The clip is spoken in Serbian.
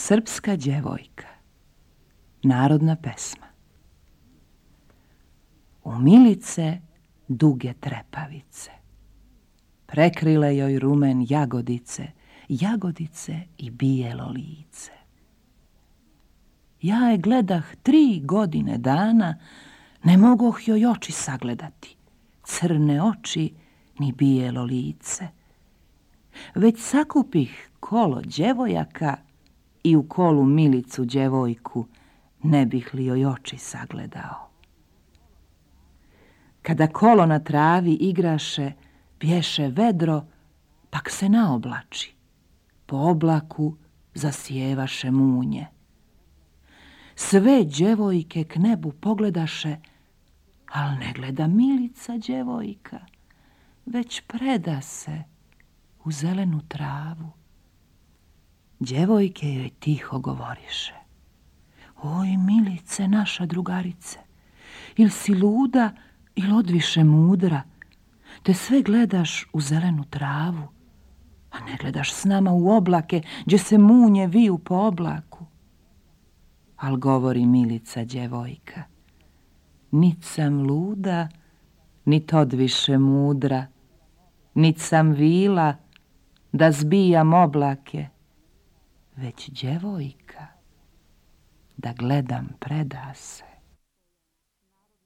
Srpska djevojka. Narodna pesma. U Milice duge trepavice, prekrile joj rumen jagodice, jagodice i bijelo lice. Ja je gledah 3 godine dana, ne mogoh joj oči sagledati, crne oči ni bijelo lice. Već sakupih kolo djevojaka i u kolu Milicu djevojku ne bih li joj oči sagledao. Kada kolo na travi igraše, pješe vedro, pak se naoblači, po oblaku zasjevaše munje. Sve djevojke k nebu pogledaše, al ne gleda Milica djevojka, već preda se u zelenu travu. Djevojke joj tiho govoriše: oj, Milice, naša drugarice, il si luda, il odviše mudra, te sve gledaš u zelenu travu, a ne gledaš s nama u oblake, gdje se munje viju po oblaku. Al govori Milica djevojka: nit sam luda, nit odviše mudra, nit sam vila da zbijam oblake, već djevojka da gledam preda se.